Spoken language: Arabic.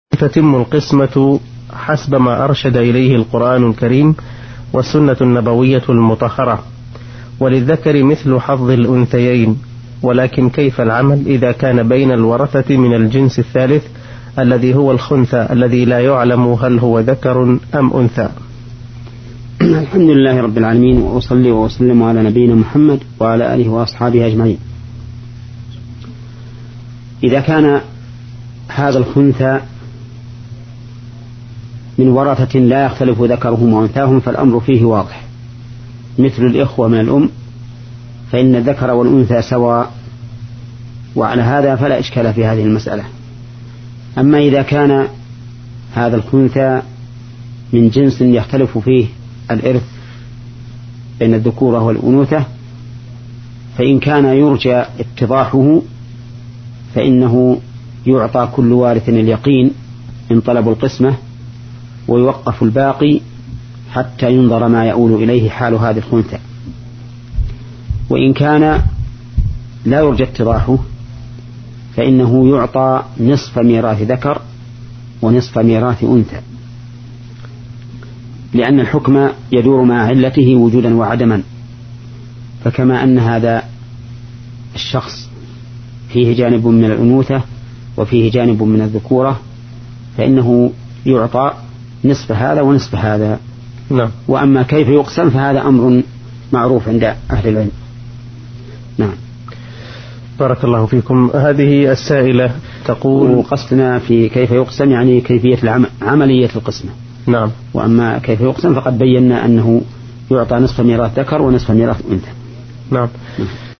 تتم القسمة حسب ما أرشد إليه القرآن الكريم والسنة النبوية المطهرة، وللذكر مثل حظ الأنثيين، ولكن كيف العمل إذا كان بين الورثة من الجنس الثالث الذي هو الخنثى الذي لا يعلم هل هو ذكر أم أنثى؟ الحمد لله رب العالمين، وأصلي وأسلم على نبينا محمد وعلى آله وأصحابه أجمعين. إذا كان هذا الخنثى من ورثة لا يختلف ذكرهم وأنثاهم فالأمر فيه واضح، مثل الإخوة من الأم فإن الذكر والأنثى سواء، وعلى هذا فلا إشكال في هذه المسألة. أما إذا كان هذا الخنثى من جنس يختلف فيه الإرث بين الذكورة والأنوثة، فإن كان يرجى اتضاحه فإنه يعطى كل وارث اليقين إن طلبوا القسمة، ويوقف الباقي حتى ينظر ما يؤول إليه حال هذه الخنثى. وإن كان لا يرجى اتضاحه فإنه يعطى نصف ميراث ذكر ونصف ميراث أنثى، لأن الحكم يدور مع علته وجودا وعدما. فكما أن هذا الشخص فيه جانب من الأنوثة وفيه جانب من الذكورة، فإنه يعطى نصف هذا ونصف هذا. نعم. وأما كيف يقسم فهذا أمر معروف عند أهل العلم. نعم. بارك الله فيكم. هذه السائلة تقول، وقصدنا في كيف يقسم يعني كيفية عملية القسمة. نعم. وأما كيف يقسم فقد بينا أنه يعطى نصف ميراث ذكر ونصف ميراث أنثى. نعم.